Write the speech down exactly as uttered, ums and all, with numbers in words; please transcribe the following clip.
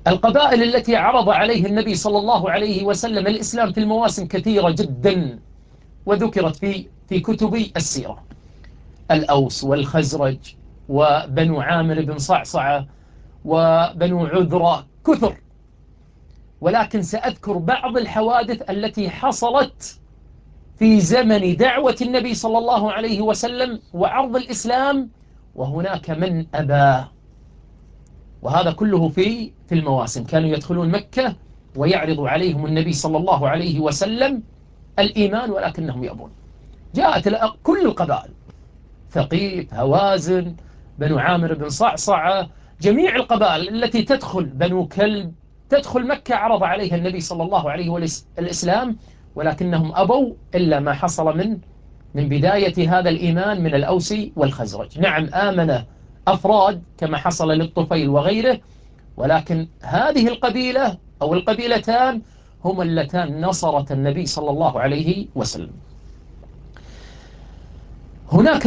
القبائل التي عرض عليه النبي صلى الله عليه وسلم الإسلام في المواسم كثيرة جدا، وذكرت في في كتب السيرة: الأوس والخزرج وبنو عامر بن صعصعة وبنو عذرة، كثر. ولكن سأذكر بعض الحوادث التي حصلت في زمن دعوة النبي صلى الله عليه وسلم وعرض الإسلام، وهناك من أبى. وهذا كله في في المواسم، كانوا يدخلون مكة ويعرض عليهم النبي صلى الله عليه وسلم الإيمان ولكنهم يأبون. جاءت كل القبائل: ثقيف، هوازن، بنو عامر بن صعصعة، جميع القبائل التي تدخل، بنو كلب، تدخل مكة، عرض عليها النبي صلى الله عليه وسلم الإسلام، ولكنهم أبوا إلا ما حصل من من بداية هذا الإيمان من الأوس والخزرج. نعم، آمن أفراد كما حصل للطفيل وغيره، ولكن هذه القبيلة أو القبيلتان هما اللتان نصرت النبي صلى الله عليه وسلم. هناك